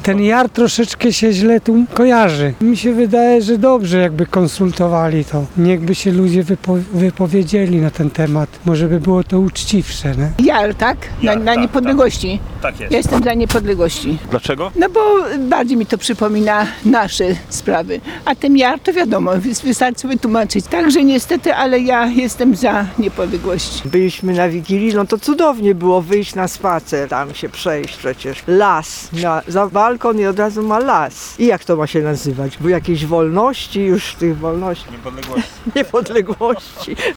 Ten jar troszeczkę się źle tu kojarzy. Mi się wydaje, że dobrze jakby konsultowali to. Niechby się ludzie wypowiedzieli na ten temat. Może by było to uczciwsze, nie? Jar, tak? Jar, na tak, niepodległości. Tak jest. Ja jestem za niepodległości. Dlaczego? No bo bardziej mi to przypomina nasze sprawy. A ten jar to wiadomo, wystarczy wytłumaczyć. Także niestety, ale ja jestem za niepodległości. Byliśmy na Wigilii, no to cudownie było wyjść na spacer, tam się przejść przecież. Las, za balkon i od razu ma las. I jak to ma się nazywać? Bo jakieś wolności, już tych wolności, Niepodległości. niepodległości.